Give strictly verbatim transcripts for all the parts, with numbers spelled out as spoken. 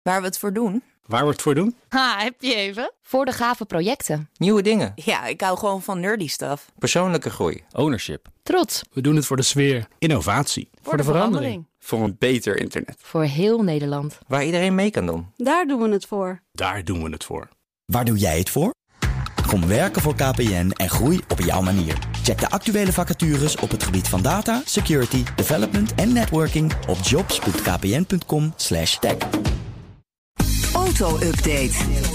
Waar we het voor doen? Waar we het voor doen? Ha, heb je even? Voor de gave projecten. Nieuwe dingen. Ja, ik hou gewoon van nerdy stuff. Persoonlijke groei. Ownership. Trots. We doen het voor de sfeer. Innovatie. Voor, voor de, de verandering. Voor een beter internet. Voor heel Nederland. Waar iedereen mee kan doen. Daar doen we het voor. Daar doen we het voor. Waar doe jij het voor? Kom werken voor K P N en groei op jouw manier. Check de actuele vacatures op het gebied van data, security, development en networking op jobs punt k p n punt com slash tech. Auto-update.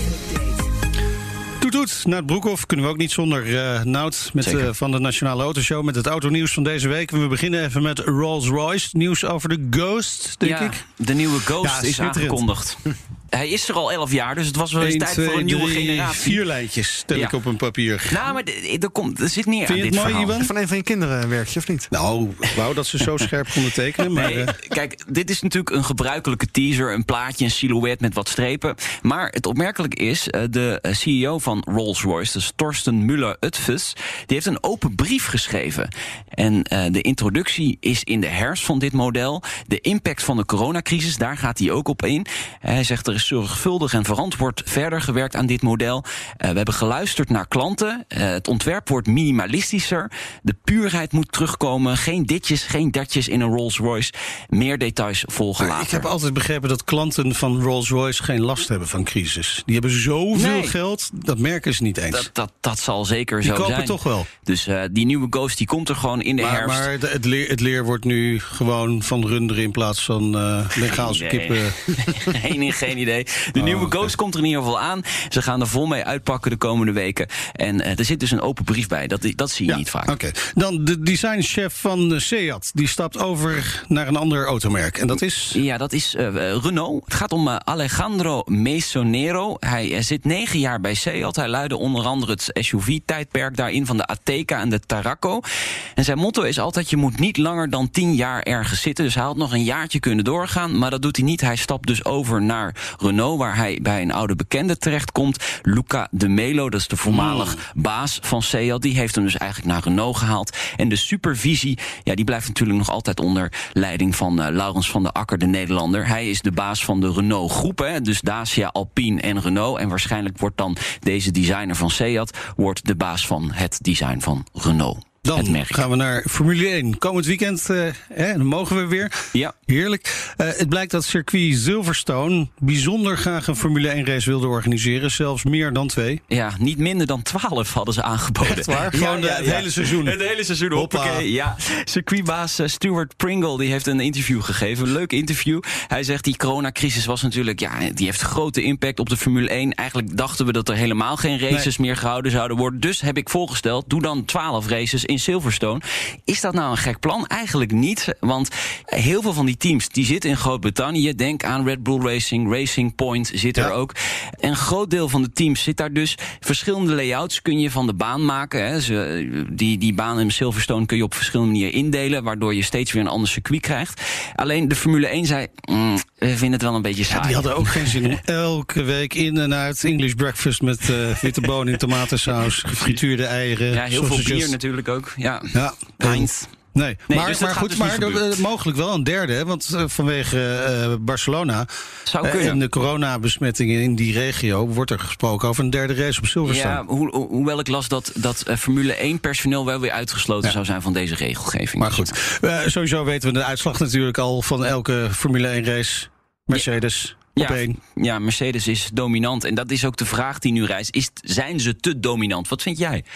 Toet toet, Nout Broekhoff kunnen we ook niet zonder uh, Nout met, uh, van de Nationale Autoshow met het autonieuws van deze week. We beginnen even met Rolls-Royce. Nieuws over de Ghost, denk ja, ik. De nieuwe Ghost ja, is aangekondigd. Hij is er al elf jaar, dus het was wel eens een, tijd twee, voor een nieuwe drie, generatie. Vier lijntjes tel ja. ik op een papier. Nou, maar d- er, komt, er zit meer Vind aan je dit het mooi, verhaal. Iwan? Van een van je kinderen werk je, of niet? Nou, ik wou dat ze zo scherp konden tekenen. Maar, nee, uh... kijk, dit is natuurlijk een gebruikelijke teaser. Een plaatje, een silhouet met wat strepen. Maar het opmerkelijke is, de C E O van Rolls-Royce, dus Torsten Müller-Utfus, die heeft een open brief geschreven. En uh, de introductie is in de herfst van dit model. De impact van de coronacrisis, daar gaat hij ook op in. Hij zegt, er is zorgvuldig en verantwoord verder gewerkt aan dit model. Uh, we hebben geluisterd naar klanten. Uh, het ontwerp wordt minimalistischer. De puurheid moet terugkomen. Geen ditjes, geen dertjes in een Rolls-Royce. Meer details volgen later. Ik heb altijd begrepen dat klanten van Rolls-Royce geen last hebben van crisis. Die hebben zoveel nee. geld, dat merken ze niet eens. Dat, dat, dat zal zeker die zo zijn. Die kopen toch wel. Dus uh, die nieuwe Ghost die komt er gewoon in de maar, herfst. Maar de, het, leer, het leer wordt nu gewoon van runderen in plaats van uh, Bengaalse kippen. geen, geen idee. De oh, nieuwe okay. Ghost komt er in ieder geval aan. Ze gaan er vol mee uitpakken de komende weken. En uh, er zit dus een open brief bij. Dat, dat zie je ja, niet vaak. Oké. Okay. Dan de designchef van Seat. Die stapt over naar een ander automerk. En dat is? Ja, dat is uh, Renault. Het gaat om uh, Alejandro Mesonero. Hij uh, zit negen jaar bij Seat. Hij leidde onder andere het S U V-tijdperk daarin van de Ateca en de Tarraco. En zijn motto is altijd, je moet niet langer dan tien jaar ergens zitten. Dus hij had nog een jaartje kunnen doorgaan. Maar dat doet hij niet. Hij stapt dus over naar Renault, waar hij bij een oude bekende terechtkomt. Luca de Melo, dat is de voormalig mm. baas van Seat. Die heeft hem dus eigenlijk naar Renault gehaald. En de supervisie, ja, die blijft natuurlijk nog altijd onder leiding van uh, Laurens van der Akker, de Nederlander. Hij is de baas van de Renault groep, hè, dus Dacia, Alpine en Renault. En waarschijnlijk wordt dan deze designer van Seat wordt de baas van het design van Renault. Dan gaan we naar Formule één. Komend weekend, uh, hè, dan mogen we weer. Ja. Heerlijk. Uh, het blijkt dat circuit Silverstone bijzonder graag een Formule één race wilde organiseren. Zelfs meer dan twee. Ja, niet minder dan twaalf hadden ze aangeboden. Echt waar? Gewoon ja, ja, het ja. hele seizoen. Het hele seizoen, hoppakee. Ja. Circuitbaas uh, Stuart Pringle die heeft een interview gegeven. Een leuk interview. Hij zegt, die coronacrisis was natuurlijk, ja, die heeft grote impact op de Formule één. Eigenlijk dachten we dat er helemaal geen races nee. meer gehouden zouden worden. Dus heb ik voorgesteld, doe dan twaalf races in Silverstone. Is dat nou een gek plan? Eigenlijk niet, want heel veel van die teams die zitten in Groot-Brittannië. Denk aan Red Bull Racing, Racing Point zit er ja. ook. En een groot deel van de teams zit daar dus. Verschillende layouts kun je van de baan maken. Hè. Ze, die, die baan in Silverstone kun je op verschillende manieren indelen, waardoor je steeds weer een ander circuit krijgt. Alleen de Formule één zei, mm, we vinden het wel een beetje saai. Ja, die hadden ook geen zin om elke week in en uit English breakfast met uh, witte bonen in tomatensaus, gefrituurde eieren. Ja, heel veel bier natuurlijk ook. Ja, ja. Heinz. Nee, nee, maar, dus maar goed, dus maar uh, mogelijk wel een derde, hè? Want uh, vanwege uh, Barcelona Zou uh, en de coronabesmettingen in die regio wordt er gesproken over een derde race op Silverstone. Ja, ho- ho- hoewel ik las dat, dat uh, Formule één personeel wel weer uitgesloten ja. zou zijn van deze regelgeving. Maar goed, uh, sowieso weten we de uitslag natuurlijk al van elke Formule één race. Mercedes. Ja, ja, Mercedes is dominant. En dat is ook de vraag die nu rijst. Is, zijn ze te dominant? Wat vind jij?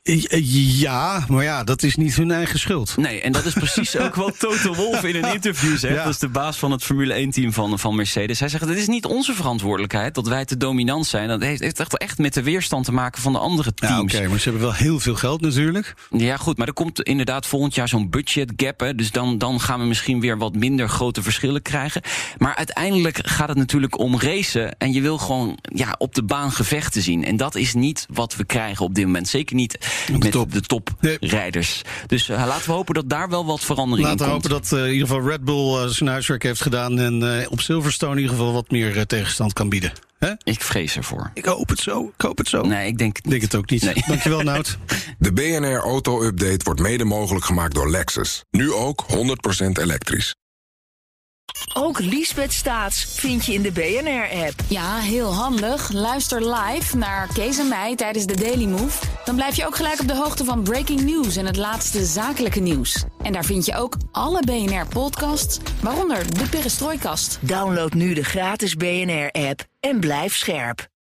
Ja, maar ja, dat is niet hun eigen schuld. Nee, en dat is precies ook wat Toto Wolff in een interview zegt. Ja. Dat is de baas van het Formule één-team van, van Mercedes. Hij zegt, het is niet onze verantwoordelijkheid dat wij te dominant zijn. Dat heeft, heeft echt, echt met de weerstand te maken van de andere teams. Ja, oké, okay, maar ze hebben wel heel veel geld natuurlijk. Ja, goed, maar er komt inderdaad volgend jaar zo'n budget gap. Hè, dus dan, dan gaan we misschien weer wat minder grote verschillen krijgen. Maar uiteindelijk gaat het natuurlijk om racen. En je wil gewoon ja, op de baan gevechten zien. En dat is niet wat we krijgen op dit moment. Zeker niet de met top. de toprijders. Nee. Dus uh, laten we hopen dat daar wel wat verandering laten in komt. Laten we hopen dat uh, in ieder geval Red Bull uh, zijn huiswerk heeft gedaan en uh, op Silverstone in ieder geval wat meer uh, tegenstand kan bieden. He? Ik vrees ervoor. Ik hoop het zo. Ik hoop het zo. Nee, ik denk het, denk het ook niet. Nee. Dankjewel, Nout. De B N R Auto Update wordt mede mogelijk gemaakt door Lexus. Nu ook honderd procent elektrisch. Ook Liesbeth Staats vind je in de B N R-app. Ja, heel handig. Luister live naar Kees en mij tijdens de Daily Move. Dan blijf je ook gelijk op de hoogte van breaking news en het laatste zakelijke nieuws. En daar vind je ook alle B N R-podcasts, waaronder de Perestrooikast. Download nu de gratis B N R-app en blijf scherp.